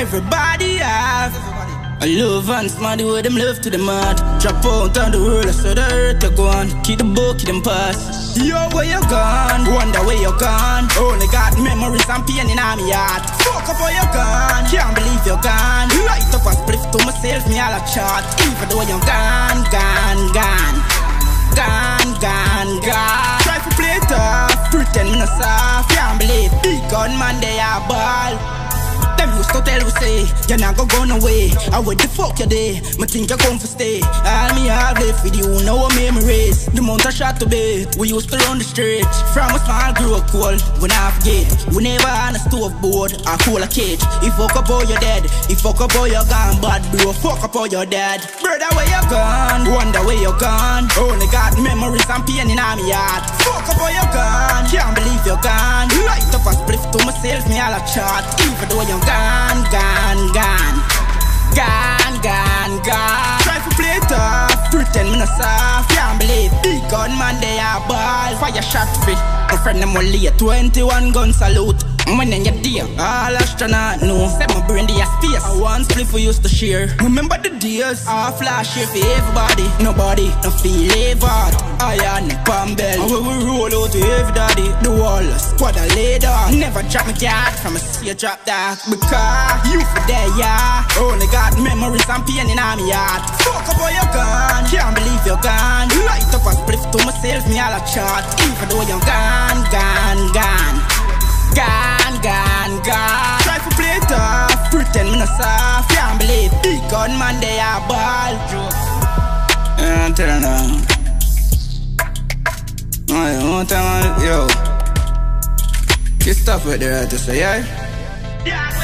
everybody have a love and smarty with them love to the mad. Drop out on the world, I saw the earth you gone. Keep the book, keep them pass. Yo, where you gone? Wonder where you gone. Only got memories and pain in my heart. Fuck up where you gone. Can't believe you're gone. Light up a spliff to myself, me all a chat. Even though you're gone, gone, gone. Gone, gone, gone. Try to play tough, pretend me no soft. Can't believe big gun man, they are ball. Them used to tell we say, you're not gonna away. I where the fuck you there? Me think you're going to stay. All me have left with you, now our memories. The mount I shot to be, we used to run the street. From a small group cool, we not forget. We never on a stove board, or cool a cage. If fuck up all you're dead, if fuck up all you're gone. Bad bro, fuck up all your dad. Brother, where you gone? Wonder where you gone. Only got memories and pain in my heart. Fuck up all you're gone. Can't believe you're gone. Light up a spliff to myself, me all a chat. Even though you're gone, gone, gone. Gone, gone, gone. Try to play tough, pretend me no soft. Can't believe big gun man, they are ball. Fire shot free, my friend them will late. 21 gun salute. When in your dear, all astronaut know. Set my brain the space. I once split we used to share. Remember the days? All flash for everybody. Nobody, no feel ever. Iron, Pambell. And when we roll out to everybody, the wall, squad a later. Never drop my card from a sea drop that. Because you for there, yeah. Only got memories and pain in my heart. Fuck up where you gone. Can't believe you're gone. Light up a spliff to myself, me all a chat. Even though you're gone, gone, gone. Gone, gone, gone. Try to play tough, pretend me no soft. Can't believe big gun man, they are ball. Yeah, tell them now. One time, yo. You stop it there to say, yeah?